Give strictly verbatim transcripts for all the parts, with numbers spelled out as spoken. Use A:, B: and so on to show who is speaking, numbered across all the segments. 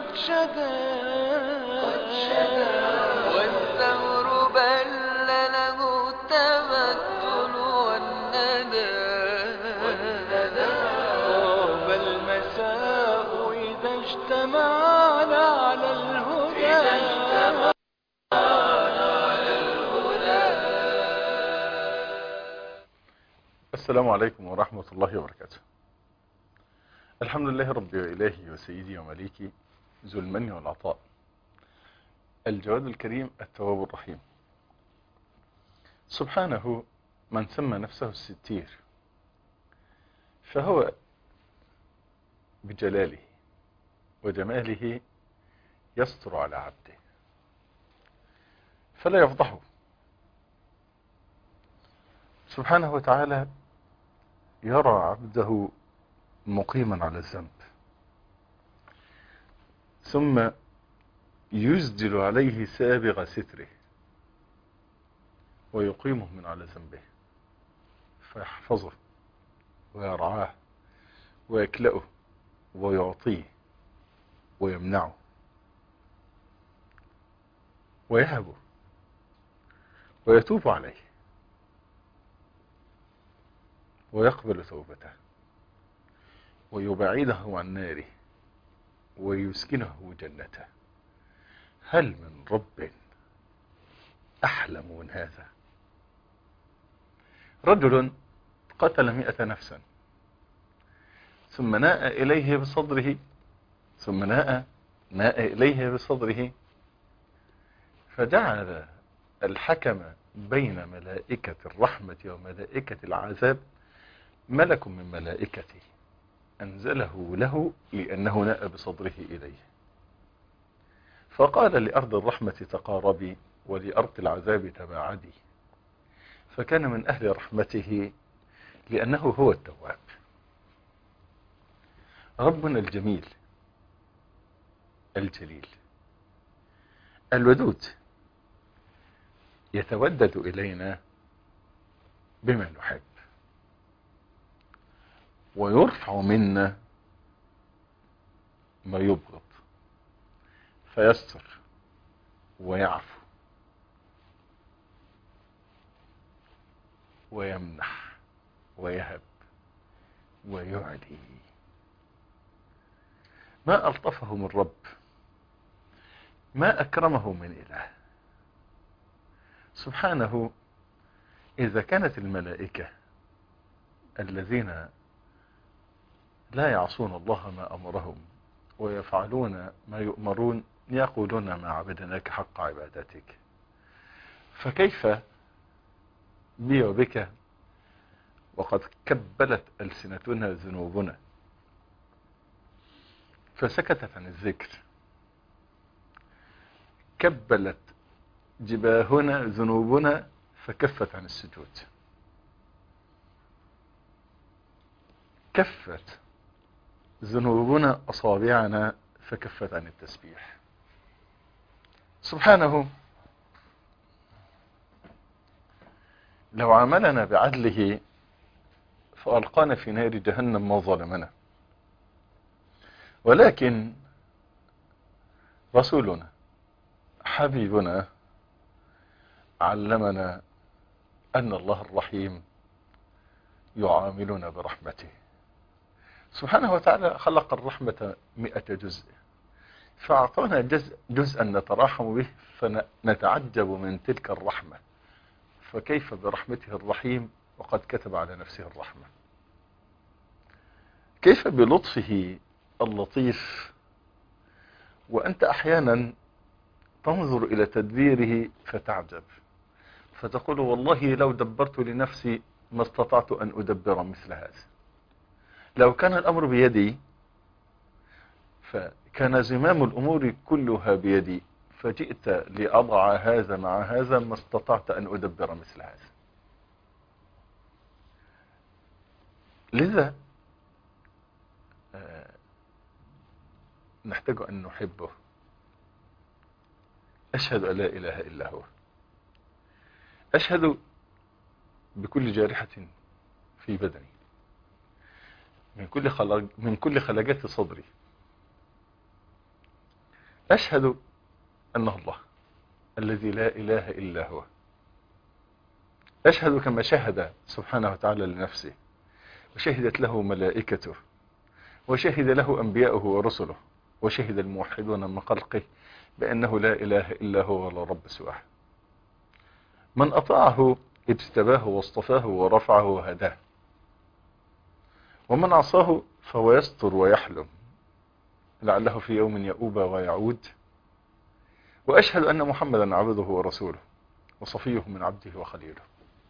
A: شدا والثور بل له التمثل والندى طاب المساء إذا اجتمعنا على الهدى.
B: السلام عليكم ورحمة الله وبركاته. الحمد لله ربي وإلهي وسيدي ومليكي ذو المن والعطاء، الجواد الكريم التواب الرحيم، سبحانه من سمى نفسه الستير، فهو بجلاله وجماله يستر على عبده فلا يفضحه. سبحانه وتعالى يرى عبده مقيما على الذنب ثم يسدل عليه سابغ ستره ويقيمه من على ذنبه فيحفظه ويرعاه ويكلأه ويعطيه ويمنعه ويهبه ويتوب عليه ويقبل توبته ويبعده عن ناره ويسكنه جنته. هل من رب أحلم من هذا؟ رجل قتل مئة نفسا ثم ناء إليه بصدره ثم ناء ناء إليه بصدره فجعل الحكم بين ملائكة الرحمة وملائكة العذاب ملك من ملائكته أنزله له لأنه ناء بصدره إليه، فقال لأرض الرحمة تقاربي ولأرض العذاب تباعدي، فكان من أهل رحمته لأنه هو التواب. ربنا الجميل الجليل الودود يتودد إلينا بما نحب ويرفع منا ما يبغض فيستر ويعفو ويمنح ويهب ويعلي. ما ألطفه من رب، ما أكرمه من إله. سبحانه إذا كانت الملائكة الذين لا يعصون الله ما أمرهم ويفعلون ما يؤمرون يقولون ما عبدناك حق عبادتك، فكيف بي وبك وقد كبلت ألسنتنا ذنوبنا فسكتت عن الذكر، كبلت جباهنا ذنوبنا فكفت عن السجود، كفت ذنوبنا أصابعنا فكفت عن التسبيح. سبحانه لو عاملنا بعدله فألقانا في نار جهنم ما ظلمنا، ولكن رسولنا حبيبنا علمنا أن الله الرحيم يعاملنا برحمته. سبحانه وتعالى خلق الرحمة مئة جزء فأعطانا جزء جزءا نتراحم به فنتعجب من تلك الرحمة، فكيف برحمته الرحيم وقد كتب على نفسه الرحمة؟ كيف بلطفه اللطيف وأنت أحيانا تنظر إلى تدبيره فتعجب فتقول والله لو دبرت لنفسي ما استطعت أن أدبر مثل هذا. لو كان الأمر بيدي فكان زمام الأمور كلها بيدي، فجئت لأضع هذا مع هذا ما استطعت أن أدبر مثل هذا. لذا نحتاج أن نحبه. أشهد أن لا إله إلا هو، أشهد بكل جارحة في بدني من كل خلق من كل خلاجات صدري أشهد أنه الله الذي لا إله إلا هو. أشهد كما شهد سبحانه وتعالى لنفسه، وشهدت له ملائكته، وشهد له أنبياؤه ورسله، وشهد الموحدون من خلقه بأنه لا إله إلا هو ولا رب سواه. من أطاعه اجتباه واصطفاه ورفعه وهداه، ومن عصاه فهو يستر ويحلم لعله في يوم يؤوب ويعود. وأشهد أن محمدا عبده ورسوله وصفيه من عبده وخليله،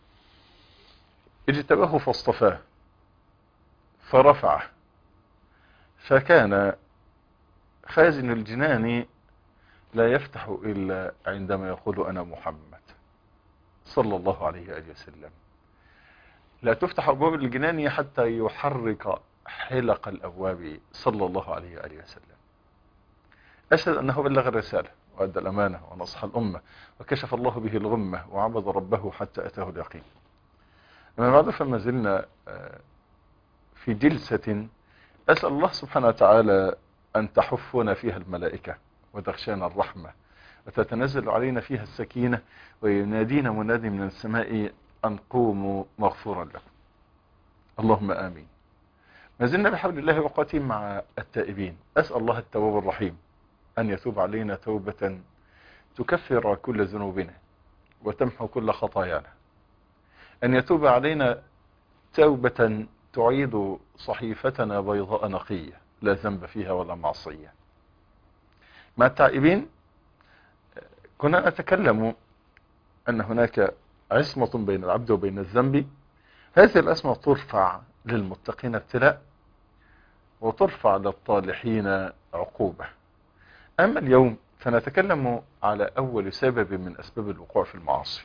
B: اجتباه فاصطفاه فرفعه، فكان خازن الجنان لا يفتح إلا عندما يقول أنا محمد صلى الله عليه وآله وسلم. لا تفتح أبواب الجنان حتى يحرك حلق الأبواب صلى الله عليه وآله وسلم. أشهد أنه بلغ الرسالة وأدى الأمانة ونصح الأمة وكشف الله به الغمة وعبد ربه حتى أتاه اليقين. أما بعد، فما زلنا في جلسة أسأل الله سبحانه وتعالى أن تحفنا فيها الملائكة وتغشانا الرحمة وتتنزل علينا فيها السكينة وينادينا منادي من السماء أن قوموا مغفورا لكم. اللهم آمين. ما زلنا بحول الله وقوته مع التائبين. أسأل الله التواب الرحيم أن يتوب علينا توبة تكفر كل ذنوبنا وتمحو كل خطايانا، أن يتوب علينا توبة تعيد صحيفتنا بيضاء نقية لا ذنب فيها ولا معصية. مع التائبين كنا نتكلم أن هناك عصمة بين العبد وبين الذنب. هذه العصمة ترفع للمتقين ابتلاء وترفع للطالحين عقوبة. أما اليوم فنتكلم على أول سبب من أسباب الوقوع في المعاصي.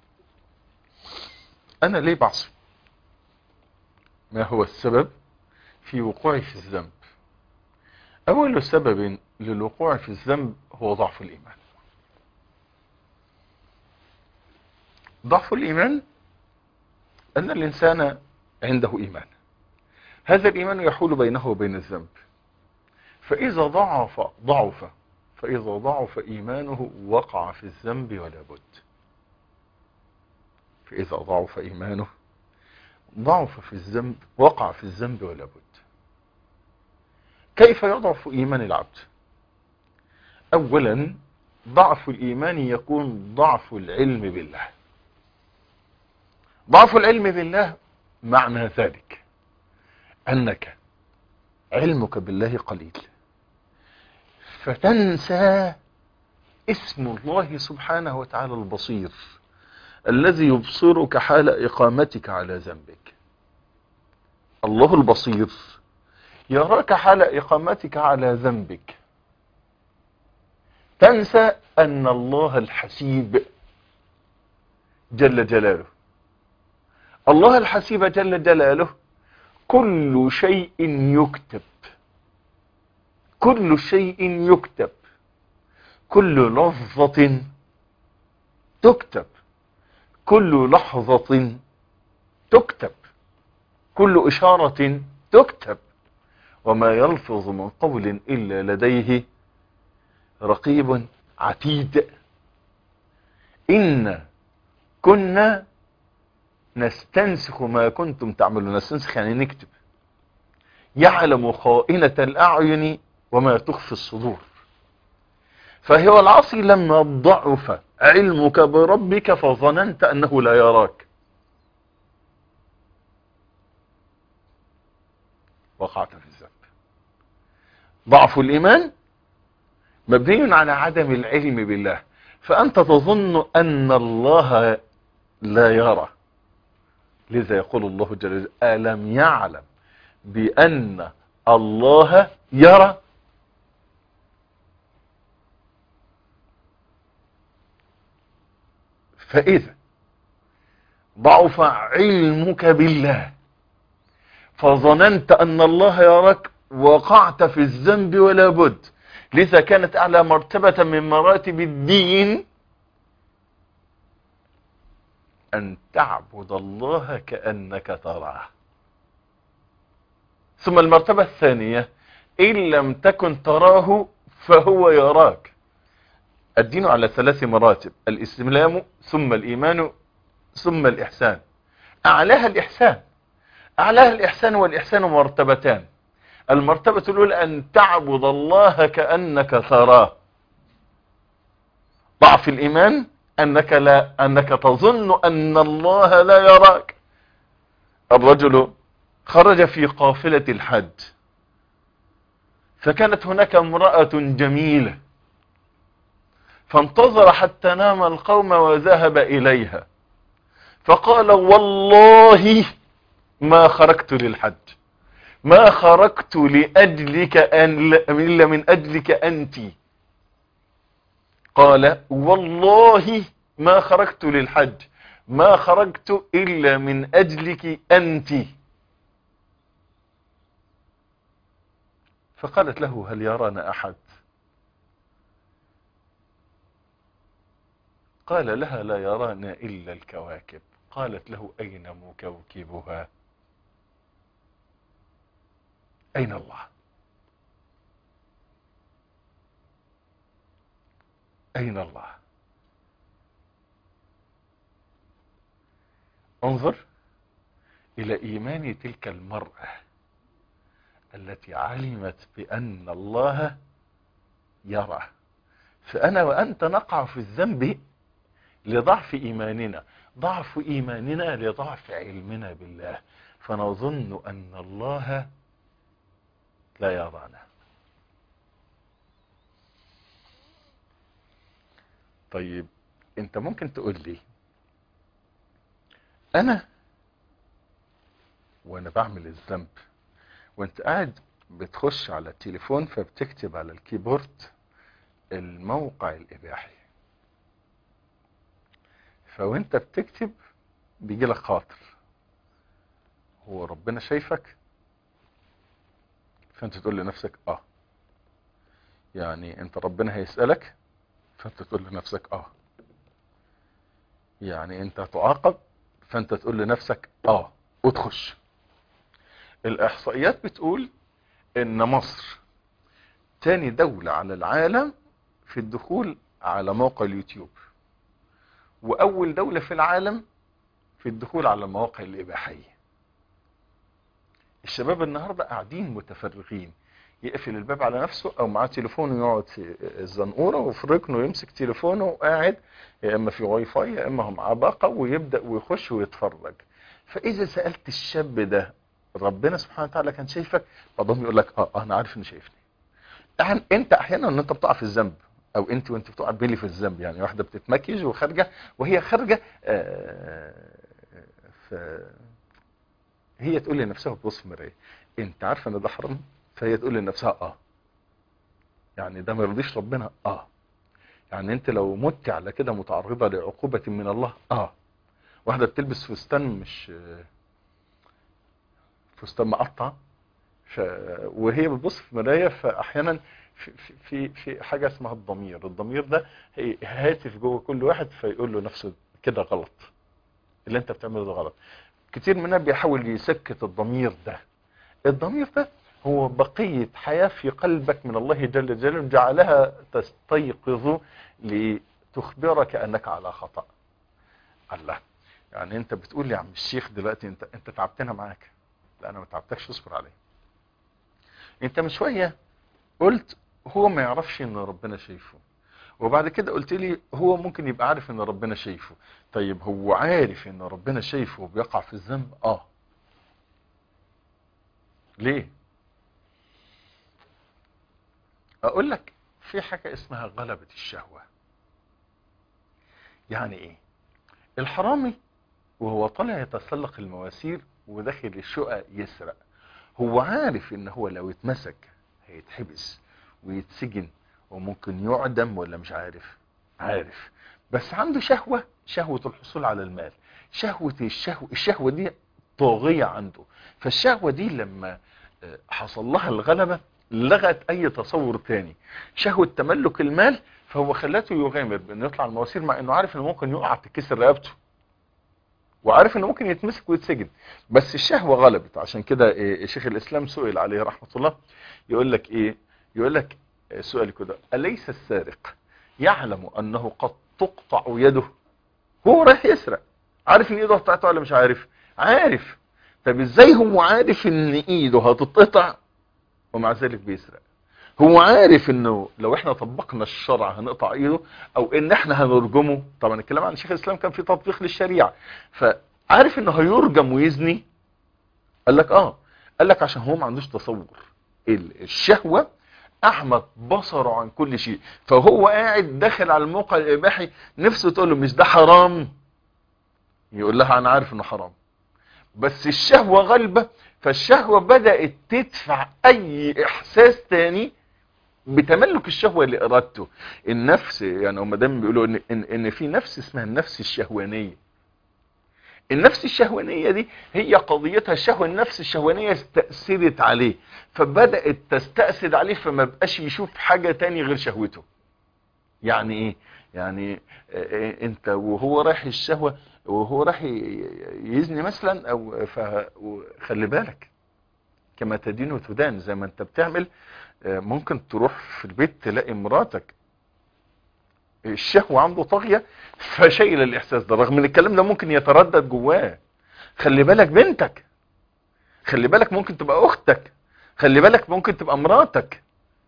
B: أنا ليه بعصي؟ ما هو السبب في وقوعي في الذنب؟ أول سبب للوقوع في الذنب هو ضعف الإيمان. ضعف الإيمان أن الإنسان عنده إيمان، هذا الإيمان يحول بينه وبين الذنب، فإذا ضعف ضعف فإذا ضعف إيمانه وقع في الذنب ولا بد. فإذا ضعف إيمانه ضعف في الذنب وقع في الذنب ولا بد. كيف يضعف إيمان العبد؟ أولا، ضعف الإيمان يكون ضعف العلم بالله. ضعف العلم بالله معنى ذلك أنك علمك بالله قليل، فتنسى اسم الله سبحانه وتعالى البصير الذي يبصرك حال إقامتك على ذنبك. الله البصير يراك حال إقامتك على ذنبك. تنسى أن الله الحسيب جل جلاله. الله الحسيب جل جلاله كل شيء يكتب، كل شيء يكتب، كل لفظة تكتب، كل لحظة تكتب، كل إشارة تكتب، وما يلفظ من قول إلا لديه رقيب عتيد. إن كنا نستنسخ ما كنتم تعملون. نستنسخ يعني نكتب. يعلم خائنة الأعين وما تخفي الصدور. فهو العصي لما ضعف علمك بربك فظننت أنه لا يراك، وقعت في الذنب. ضعف الإيمان مبني على عدم العلم بالله، فأنت تظن أن الله لا يرى. لذا يقول الله جل جلاله: ألم يعلم بأن الله يرى. فإذا ضعف علمك بالله فظننت أن الله يراك وقعت في الذنب ولا بد. لذا كانت أعلى مرتبة من مراتب الدين أن تعبد الله كأنك تراه. ثم المرتبة الثانية: إن لم تكن تراه فهو يراك. الدين على ثلاث مراتب: الإسلام ثم الإيمان ثم الإحسان. أعلاها الإحسان. أعلاها الإحسان، والإحسان مرتبتان. المرتبة الأولى أن تعبد الله كأنك تراه. ضعف الإيمان أنك لا أنك تظن أن الله لا يراك. الرجل خرج في قافلة الحج، فكانت هناك امرأة جميلة، فانتظر حتى نام القوم وذهب إليها، فقال: والله ما خرجت للحج، ما خرجت لأجلك أن إلا من أجلك أنت. قال: والله ما خرجت للحج، ما خرجت إلا من أجلك أنت. فقالت له: هل يرانا أحد؟ قال لها: لا يرانا إلا الكواكب. قالت له: أين مكوكبها؟ أين الله؟ أين الله؟ انظر إلى إيمان تلك المرأة التي علمت بأن الله يرى. فأنا وأنت نقع في الذنب لضعف إيماننا، ضعف إيماننا لضعف علمنا بالله، فنظن أن الله لا يرانا. طيب انت ممكن تقول لي: انا وانا بعمل الذنب وانت قاعد بتخش على التليفون فبتكتب على الكيبورد الموقع الاباحي، فوانت بتكتب بيجي لك خاطر: هو ربنا شايفك؟ فانت تقول لنفسك اه. يعني انت ربنا هيسألك؟ فانت تقول لنفسك اه. يعني انت هتعاقب؟ فانت تقول لنفسك اه وتخش. الاحصائيات بتقول ان مصر تاني دولة على العالم في الدخول على موقع اليوتيوب، واول دولة في العالم في الدخول على المواقع الاباحية. الشباب النهاردة قاعدين متفرغين، يقفل الباب على نفسه او معاه تليفونه يقعد في الزنقوره وفي ركنه يمسك تليفونه وقاعد، يا اما في واي فاي يا اما هو معاه باقه، ويبدا ويخش ويتفرج. فاذا سالت الشاب ده ربنا سبحانه وتعالى كان شايفك؟ بعضهم يقول لك اه انا عارف انه شايفني. يعني انت احيانا ان انت بتقع في الذنب، او انت وانت بتقع بيلي في الذنب، يعني واحده بتتمكيج وخارجه وهي خارجه آه ف هي تقول لنفسها بتبص في المرايه: انت عارفه ان ده حرام؟ فهي تقول لنفسها اه. يعني ده ما يرضيش ربنا؟ اه. يعني انت لو مت على كده متعرضه لعقوبه من الله؟ اه. واحده بتلبس فستان مش فستان مقطع ف... وهي بتبص في مرايه، فاحيانا في في في حاجه اسمها الضمير. الضمير ده هاتف جوه كل واحد فيقول له نفسه كده غلط، اللي انت بتعمله ده غلط. كتير مننا بيحاول يسكت الضمير ده. الضمير ده هو بقية حياة في قلبك من الله جل جلاله، جعلها تستيقظ لتخبرك أنك على خطأ. الله، يعني أنت بتقول لي يا عم الشيخ دلوقتي أنت أنت تعبتنا معاك. لا أنا ما تعبتكش، اصبر علي. أنت من شوية قلت هو ما يعرفش إن ربنا شايفه، وبعد كده قلت لي هو ممكن يبقى عارف إن ربنا شايفه. طيب هو عارف إن ربنا شايفه وبيقع في الذنب؟ آه. ليه؟ اقول لك في حاجة اسمها غلبة الشهوة. يعني ايه؟ الحرامي وهو طالع يتسلق المواسير وداخل الشقة يسرق، هو عارف ان هو لو اتمسك هيتحبس ويتسجن وممكن يعدم، ولا مش عارف؟ عارف. بس عنده شهوة، شهوة الحصول على المال، شهوة الشهوة الشهوة دي طاغية عنده. فالشهوة دي لما حصل لها الغلبة لغت اي تصور تاني. شهوة تملك المال فهو خلاته يغامر بانه يطلع المواسير، مع انه عارف انه ممكن يقع تكسر رقبته، وعارف انه ممكن يتمسك ويتسجن، بس الشهوة غلبت. عشان كده إيه شيخ الاسلام سئل عليه رحمة الله، يقول لك ايه؟ يقول لك سؤالي كده، أليس السارق يعلم أنه قد تقطع يده؟ هو رايح يسرق، عارف ان ايده هتقطع ولا مش عارف؟ عارف. طب ازاي هو عارف ان ايده هتتقطع ومع ذلك بيسرق؟ هو عارف انه لو احنا طبقنا الشرع هنقطع ايده، او ان احنا هنرجمه. طبعا الكلام عن شيخ الاسلام كان في تطبيق للشريعة، فعارف انه هيرجم ويزني. قال لك اه، قال لك عشان هو ما عندوش تصور. الشهوة احمد بصره عن كل شيء، فهو قاعد داخل على الموقع الاباحي، نفسه تقول له مش ده حرام؟ يقول لها انا عارف انه حرام، بس الشهوة غالبة. فالشهوة بدأت تدفع اي احساس تاني بتملك الشهوة لارادته. النفس يعني هم دايما بيقولوا ان, إن, إن في نفس اسمها النفس الشهوانية. النفس الشهوانية دي هي قضيتها الشهوة. النفس الشهوانية استأثرت عليه، فبدأت تستأثر عليه، فما بقاش يشوف حاجة تاني غير شهوته. يعني ايه؟ يعني إيه؟ انت وهو رايح الشهوة، وهو رايح يزني مثلا، او خلي بالك كما تدين وتدان. زي ما انت بتعمل ممكن تروح في البيت تلاقي مراتك الشهوة عنده طاغية فشايل الاحساس ده، رغم ان الكلام ده ممكن يتردد جواه. خلي بالك بنتك، خلي بالك ممكن تبقى اختك، خلي بالك ممكن تبقى مراتك.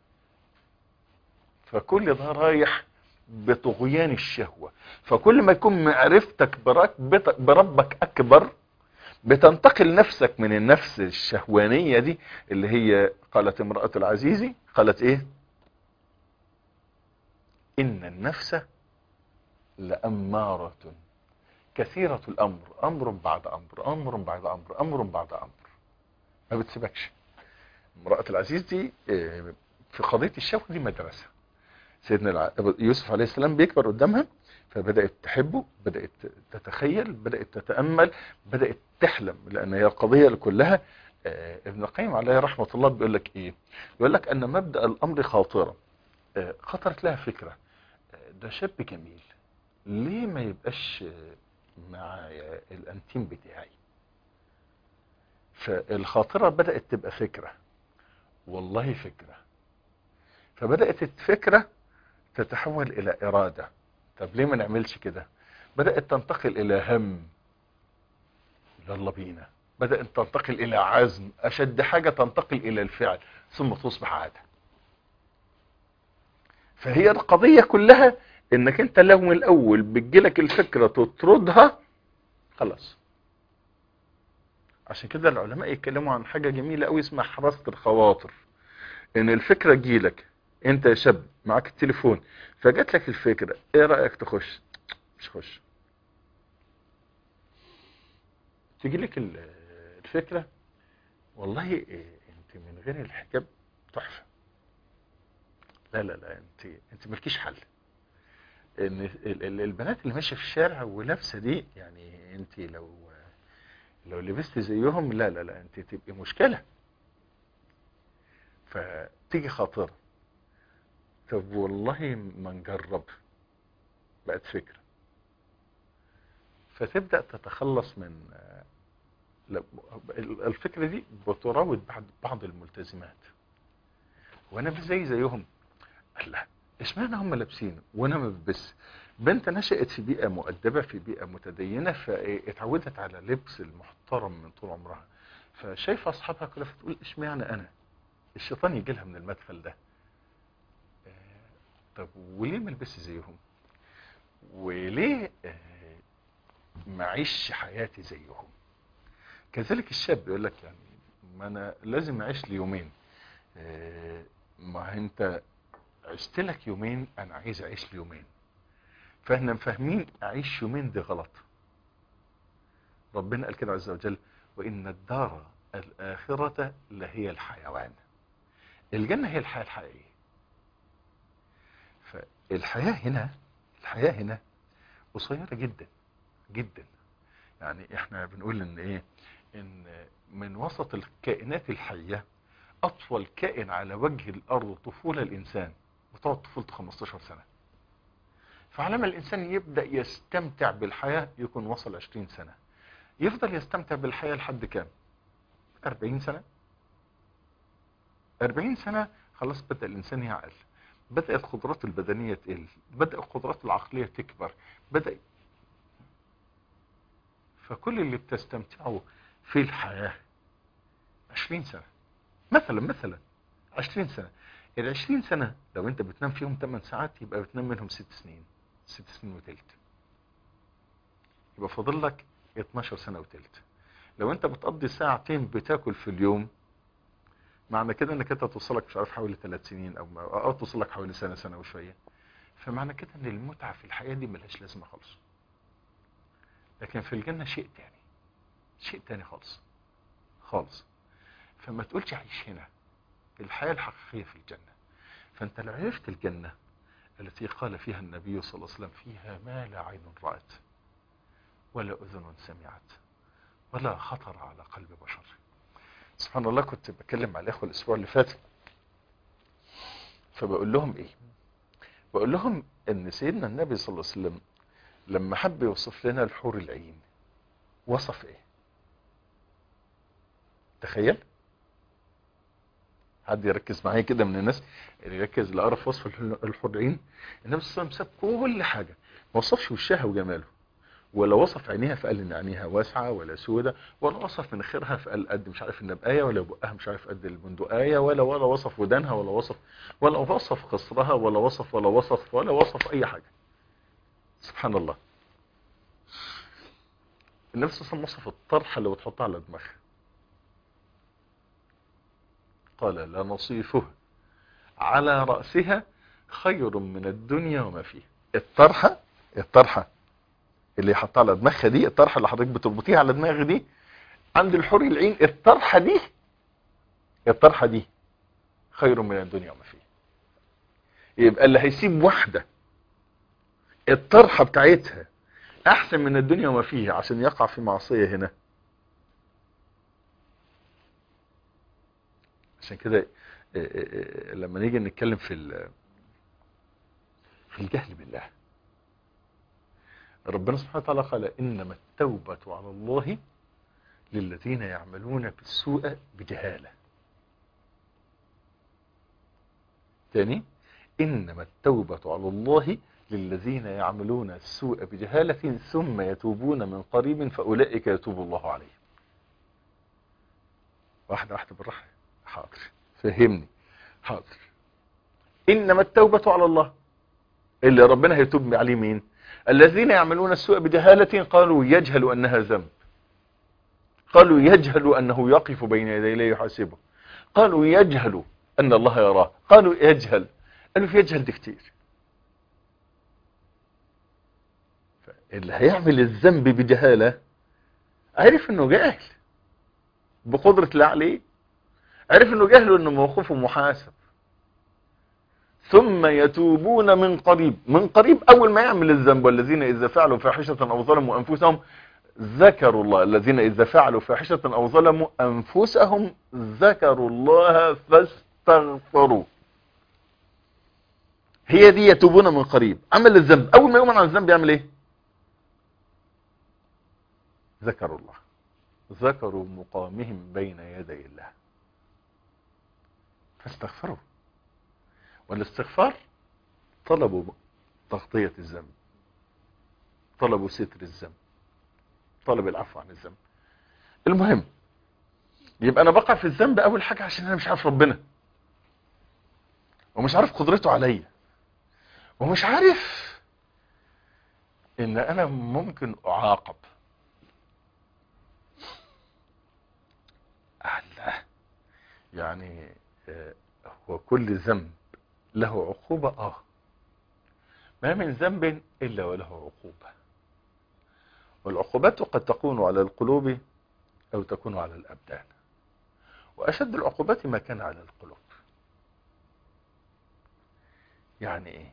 B: فكل ده رايح بطغيان الشهوة. فكل ما يكون معرفتك بربك اكبر، بتنتقل نفسك من النفس الشهوانية دي اللي هي قالت امرأة العزيزي، قالت ايه؟ ان النفس لأمارة كثيرة الامر، امر بعد امر، امر بعد امر، امر بعد امر، ما بتسيبكش. امرأة العزيز دي في قضية الشهوة دي مدرسة. سيدنا يوسف عليه السلام بيكبر قدامها، فبدأت تحبه، بدأت تتخيل، بدأت تتأمل، بدأت تحلم، لأن هي القضية كلها. ابن القيم عليه رحمة الله بيقول لك ايه؟ بيقول لك ان مبدأ الامر خاطرة. خطرت لها فكرة، ده شاب جميل، ليه ما يبقاش مع الانتيم بتاعي؟ فالخاطرة بدأت تبقى فكرة، والله فكرة. فبدأت الفكرة تتحول الى ارادة. طب ليه ما نعملش كده؟ بدأت تنتقل الى هم، يلا بينا. بدأت تنتقل الى عزم، اشد حاجة تنتقل الى الفعل، ثم تصبح عادة. فهي القضية كلها انك انت لو من الاول بتجيلك الفكرة تطردها خلاص. عشان كده العلماء يتكلموا عن حاجة جميلة قوي اسمها حراسة الخواطر. ان الفكرة تجيلك انت يا شاب معاك التليفون، فجات لك الفكرة، ايه رأيك تخش؟ مش خش. تيجي لك الفكرة، والله إيه انت من غير الحجاب تحفة، لا لا لا انت انت مالكيش حل. ان البنات اللي ماشيه في الشارع ولابسه دي، يعني انت لو لو لبست زيهم لا لا لا انت تبقي مشكلة. فتيجي خاطرة، طب والله ما نجرب، بقت فكرة. فتبدأ تتخلص من الفكرة دي، بتراود بعض الملتزمات، وانا مش زي زيهم. لا، اشمعنى هم لابسين وانا ما بلبسش؟ بنت نشأت في بيئة مؤدبة، في بيئة متدينة، فاتعودت على لبس المحترم من طول عمرها، فشايفة اصحابها كلها فتقول اشمعنى انا؟ الشيطان يجي لها من المدخل ده. طب وليه ما البسش زيهم؟ وليه ما اعيش حياتي زيهم؟ كذلك الشاب يقول لك يعني ما انا لازم اعيش لي يومين. ما انت عشت لك يومين، انا عايز اعيش لي يومين. فاحنا فاهمين اعيش يومين دي غلط. ربنا قال كده عز وجل: وان الدار الاخرة لهي الحيوان. الجنة هي الحياة الحقيقية. فالحياة هنا، الحياة هنا قصيرة جدا جدا. يعني احنا بنقول ان ايه، ان من وسط الكائنات الحية اطول كائن على وجه الارض طفولة الانسان، بتقعد طفولته خمستاشر سنة. فعلما الانسان يبدأ يستمتع بالحياة يكون وصل عشرين سنة. يفضل يستمتع بالحياة لحد كام؟ اربعين سنة. اربعين سنة خلاص بدأ الإنسان يعقل، بدأت قدراته البدنية تقل، بدأ قدراته العقلية تكبر، بدأ. فكل اللي بتستمتعوا في الحياة عشرين سنة مثلا مثلا عشرين سنة. العشرين سنة لو انت بتنام فيهم ثمان ساعات يبقى بتنام منهم ست سنين، ست سنين وتلت، يبقى فاضل لك اتناشر سنة وتلت. لو انت بتقضي ساعتين بتاكل في اليوم، معنى كده انك انت توصلك مش عارف حوالي ثلاث سنين او ما او توصلك حوالي سنة سنة وشوية. فمعنى كده ان المتعة في الحياة دي ملهاش لازمة خالص. لكن في الجنة شيء تاني، شيء تاني خالص خالص. فما تقولش عيش هنا، الحياة الحقيقية في الجنة. فانت لو عرفت الجنة التي قال فيها النبي صلى الله عليه وسلم فيها ما لا عين رأت ولا أذن سمعت ولا خطر على قلب بشر. سبحان الله، كنت بكلم مع الإخوة الأسبوع اللي فات، فبقول لهم إيه؟ بقول لهم إن سيدنا النبي صلى الله عليه وسلم لما حب يوصف لنا الحور العين وصف إيه؟ تخيل؟ حد يركز معايا كده من الناس اللي يركز لأعرف وصف الحور العين. النبي صلى الله عليه وسلم ساب كل حاجة، ما وصفش وشها وجماله، ولا وصف عينيها فقال ان عينيها واسعة ولا سودة، ولا وصف مناخيرها فقال قد مش عارف النبقاية، ولا بقها مش عارف قد البندقاية، ولا ولا وصف ودانها، ولا وصف ولا وصف قصرها، ولا وصف ولا وصف ولا وصف اي حاجة. سبحان الله. النبي صلى الله عليه وسلم وصف الطرحة اللي بتحطها على دماغها، قال لا نصيفه على رأسها خير من الدنيا وما فيها. الطرحة الطرحة اللي حطها على دماغها دي، الطرحة اللي حضرتك بتربطيها على دماغك دي، عند الحور العين الطرحة دي الطرحة دي خير من الدنيا وما فيها. يبقى اللي هيسيب واحدة الطرحة بتاعتها احسن من الدنيا وما فيها عشان يقع في معصية هنا. عشان كده لما نيجي نتكلم في في الجهل بالله، ربنا سبحانه وتعالى قال انما التوبة على الله للذين يعملون بالسوء بجهالة. تاني، انما التوبة على الله للذين يعملون السوء بجهالة ثم يتوبون من قريب فاولئك يتوب الله عليهم. واحدة واحدة بالراحة. حاضر، فهمني. حاضر. انما التوبة على الله، اللي ربنا هيتوب عليه مين؟ الذين يعملون السوء بجهالة، قالوا يجهل انها ذنب، قالوا يجهل انه يقف بين يدي الله يحاسبه، قالوا يجهل ان الله يراه، قالوا يجهل. قالوا في يجهل دي كتير. اللي هيعمل الذنب بجهالة عرف انه جاهل بقدرة الله عليه، عرف انه جاهل وانه موقفه محاسب، ثم يتوبون من قريب. من قريب اول ما يعمل الذنب، والذين اذا فعلوا فاحشة او ظلموا انفسهم ذكروا الله. الذين اذا فعلوا فاحشة او ظلموا انفسهم ذكروا الله فاستغفروا. هي دي يتوبون من قريب. عمل الذنب، اول ما يقوم عن الذنب يعمل ايه؟ ذكروا الله، ذكروا مقامهم بين يدي الله فاستغفروا. والاستغفار طلبوا تغطية الذنب، طلبوا ستر الذنب، طلب العفو عن الذنب. المهم، يبقى انا بقع في الذنب اول حاجة عشان انا مش عارف ربنا، ومش عارف قدرته عليا، ومش عارف ان انا ممكن اعاقب. الله، يعني هو كل ذنب له عقوبة؟ اه، ما من ذنب الا وله عقوبة، والعقوبات قد تكون على القلوب او تكون على الابدان، واشد العقوبات ما كان على القلوب. يعني ايه؟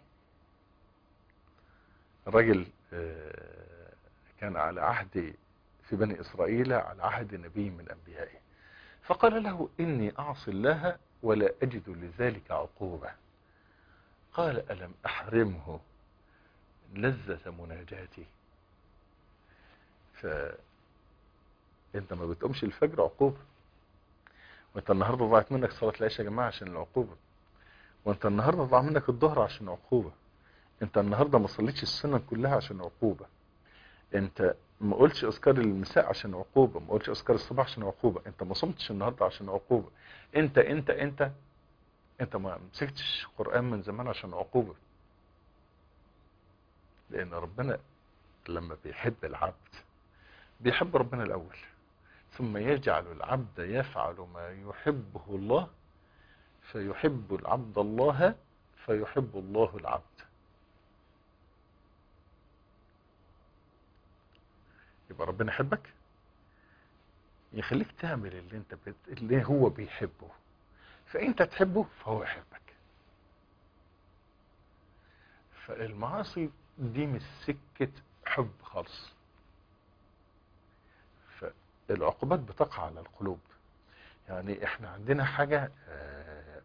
B: الرجل كان على عهد في بني اسرائيل، على عهد نبي من انبيائه، فقال له اني اعصي الله ولا اجد لذلك عقوبة. قال الم احرمه لذة مناجاتي؟ فانت ما بتقومش الفجر عقوبة، وانت النهاردة ضاعت منك صلاة العشاء يا جماعة عشان العقوبة. وانت النهاردة ضاع منك الظهر عشان عقوبة. انت النهاردة ما صليتش السنة كلها عشان عقوبة. انت ما قلتش اذكار المساء عشان عقوبة، ما قلتش اذكار الصباح عشان عقوبة، انت ما صمتش النهاردة عشان عقوبة، انت انت انت انت ما مسكتش قرآن من زمان عشان عقوبة. لان ربنا لما بيحب العبد بيحب ربنا الاول، ثم يجعل العبد يفعل ما يحبه الله، فيحب العبد الله، فيحب الله العبد. يبقى ربنا يحبك، يخليك تعمل اللي انت بت... اللي هو بيحبه، فانت تحبه فهو يحبك. فالمعاصي دي مش سكة حب خالص. فالعقوبات بتقع على القلوب. يعني احنا عندنا حاجة آه،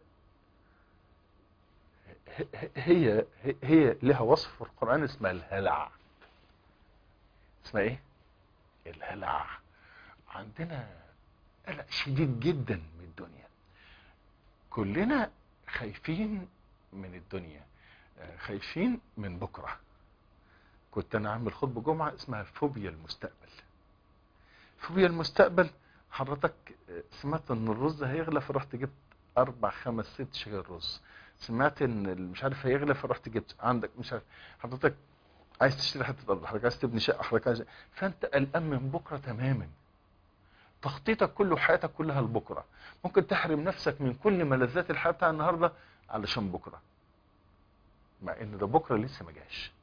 B: هي هي, هي لها وصف في القرآن اسمها الهلع. اسمها ايه؟ الهلع. عندنا قلق شديد جدا من الدنيا، كلنا خايفين من الدنيا، خايفين من بكرة. كنت انا عامل خطبة جمعة اسمها فوبيا المستقبل. فوبيا المستقبل، حضرتك سمعت ان الرز هيغلى فرحت جبت اربع خمس ست شغال رز، سمعت ان مش عارف هيغلى فرحت جبت عندك مش عارف، حضرتك عايز تشتري حته ارض، حضرتك عايز تبني شقه، حضرتك عايز، فانت قلقان من بكره تماما. تخطيطك كله وحياتك كلها لبكره، ممكن تحرم نفسك من كل ملذات الحياه بتاع النهارده علشان بكره، مع ان ده بكره لسه ما جاش.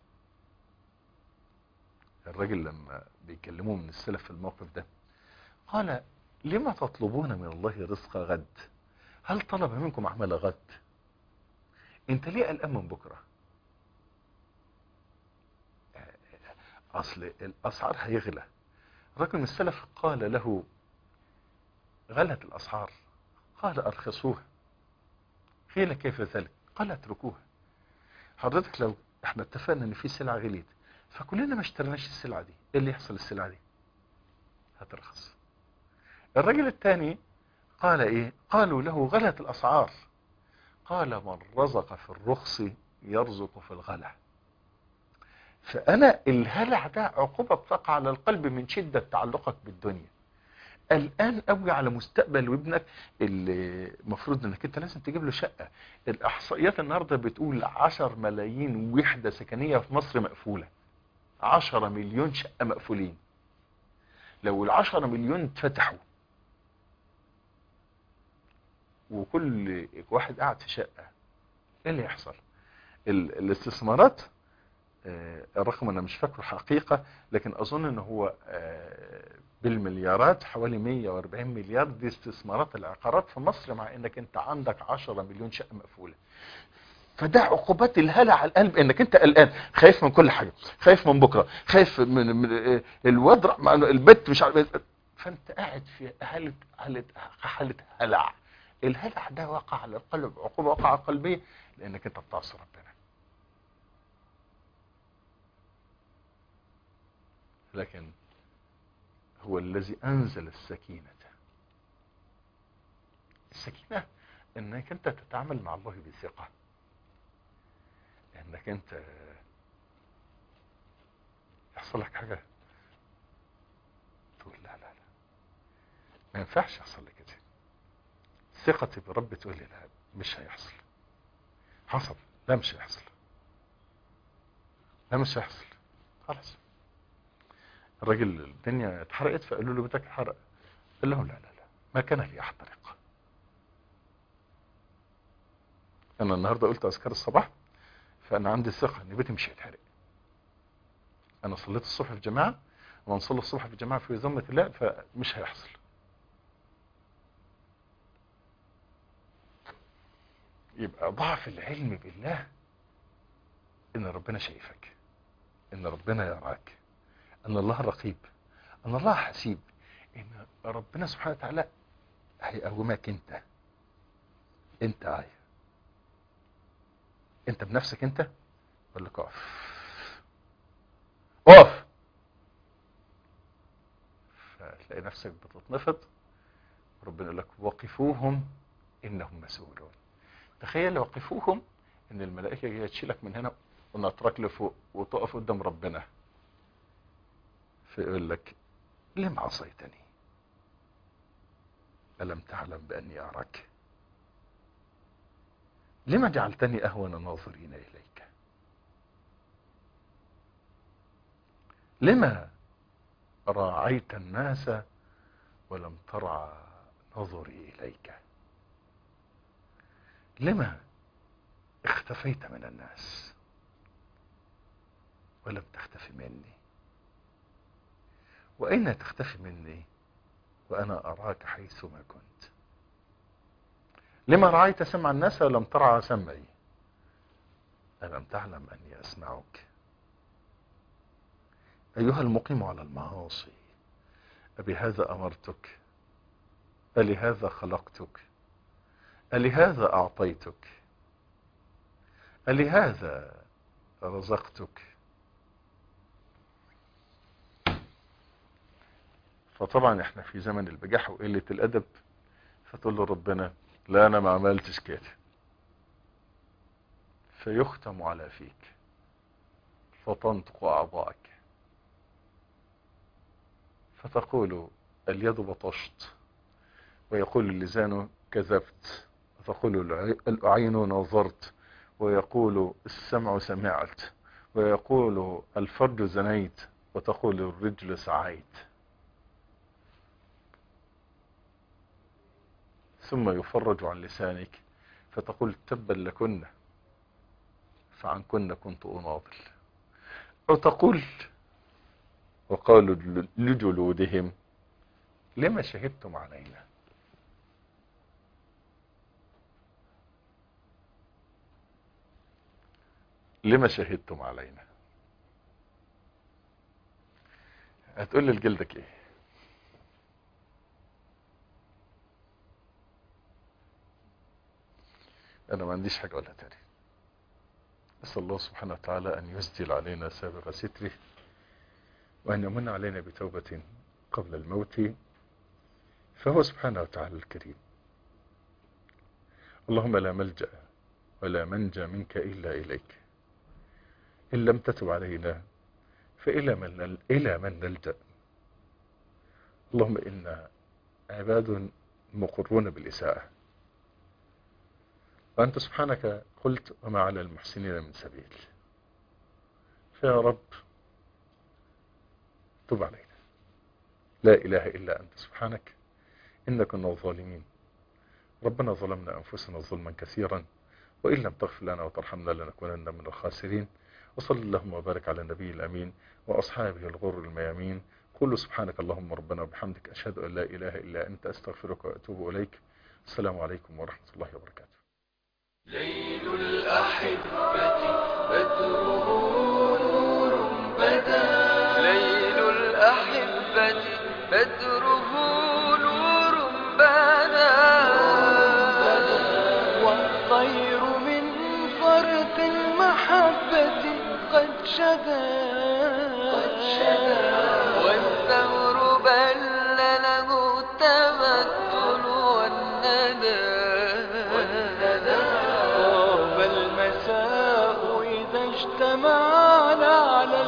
B: الراجل لما بيكلموه من السلف في الموقف ده قال: لما تطلبون من الله رزق غد؟ هل طلب منكم عمل غد؟ انت ليه قلقان من بكره؟ اصل الاسعار هيغلى. رجل من السلف قال له: غلت الاسعار، قال: ارخصوها. قيل: كيف ذلك؟ قال: اتركوها. حضرتك لو احنا اتفقنا ان في سلعه غليت فكلنا ما اشتريناش السلعه دي، ايه اللي يحصل؟ السلعه دي هترخص. الرجل الثاني قال ايه؟ قالوا له: غلت الاسعار، قال: من رزق في الرخص يرزق في الغلا. فانا الهلع ده عقوبة بتقع على القلب من شدة تعلقك بالدنيا. الان قوي على مستقبل ابنك اللي المفروض انك انت لازم تجيب له شقة. الاحصائيات النهاردة بتقول عشر ملايين وحدة سكنية في مصر مقفولة، عشرة مليون شقة مقفولين. لو العشرة مليون اتفتحوا وكل واحد قاعد في شقة، ايه اللي يحصل؟ ال- الاستثمارات، آه، الرقم انا مش فاكره حقيقة، لكن اظن ان هو آه، بالمليارات، حوالي مية واربعين مليار دي استثمارات العقارات في مصر، مع انك انت عندك عشرة مليون شقة مقفولة. فده عقوبات الهلع على القلب، انك انت قلقان، خايف من كل حاجة، خايف من بكرة، خايف من, من آه، الوضع مع البت مش عارف، فانت قاعد في حالة حالة حالة هلع. الهلع ده وقع على القلب، عقوبة وقع على القلبية، لانك انت بتعصي ربنا. لكن هو الذي انزل السكينة. السكينة انك انت تتعامل مع الله بثقة، انك انت يحصل لك حاجة تقول لا لا لا، ما ينفعش يحصل لي كده. ثقتي برب تقول لي لا، مش هيحصل. حصل، لا مش هيحصل، لا مش هيحصل، خلاص. الراجل الدنيا اتحرقت فقالوا له بيتك اتحرق، قال لهم لا لا لا، ما كان لي احترق. انا النهارده قلت اذكار الصباح، فانا عندي ثقه ان بيتي مش هيتحرق. انا صليت الصبح في جماعه، ونصلي الصبح في جماعه في ذمه الله، فمش هيحصل. يبقى ضعف العلم بالله ان ربنا شايفك، ان ربنا يراك، ان الله رقيب، ان الله حسيب، ان ربنا سبحانه وتعالى هيقومك. انت انت عايز انت بنفسك، انت يقول لك اقف، اقف، فتلاقي نفسك بتتنفض، ربنا يقول لك وقفوهم انهم مسؤولون. تخيل وقفوهم ان الملائكة جاية تشيلك من هنا ونطرك لفوق وتقف قدام ربنا، فيقول لك لم عصيتني ألم تعلم بأني أراك؟ لما جعلتني أهون الناظرين إليك؟ لما راعيت الناس ولم ترعى نظري إليك؟ لما اختفيت من الناس ولم تختفي مني؟ وأين تختفي مني وأنا أراك حيثما كنت؟ لما رعيت سمع الناس ولم ترعى سمعي؟ ألم تعلم أني أسمعك؟ أيها المقيم على المعاصي، أبهذا أمرتك؟ ألهذا خلقتك؟ ألهذا أعطيتك؟ ألهذا رزقتك؟ فطبعا احنا في زمن البجاحة وقلة الأدب، فتقول له ربنا لا أنا ما عملتش كده، فيختم على فيك فتنطق أعضائك فتقول اليد بطشت، ويقول اللسان كذبت، وتقول العين نظرت، ويقول السمع سمعت، ويقول الفرج زنيت، وتقول الرجل سعيت. ثم يفرج عن لسانك فتقول تبا لكن فعن كن كنت أناضل. أو تقول وقالوا لجلودهم لما شهدتم علينا؟ لما شهدتم علينا؟ هتقول لي لجلدك ايه؟ انا ما عنديش حاجة ولا تاني. أسأل الله سبحانه وتعالى أن يسدل علينا سابغ ستره، وأن يمن علينا بتوبة قبل الموت، فهو سبحانه وتعالى الكريم. اللهم لا ملجأ ولا منجى منك إلا إليك، إن لم تتب علينا فإلى من, إلى من نلجأ. اللهم إنا عباد مقرون بالإساءة، وأنت سبحانك قلت وما على المحسنين من سبيل. فيا رب تب علينا، لا إله إلا أنت سبحانك إنا كنا ظالمين. ربنا ظلمنا أنفسنا ظلما كثيرا، وإن لم تغفر لنا وترحمنا لنكونن من الخاسرين. وصلى اللهم وبارك على النبي الأمين وأصحابه الغر الميامين. قل سبحانك اللهم ربنا وبحمدك أشهد أن لا إله إلا أنت أستغفرك وأتوب إليك. السلام عليكم ورحمة الله وبركاته.
A: ليل الأحبة بدره نور بدا، ليل الأحبة بدره نور بدا، والطير من فرط المحبة قد شدا، والثور بل له التمثل والندى، طاب المساء إذا اجتمعنا على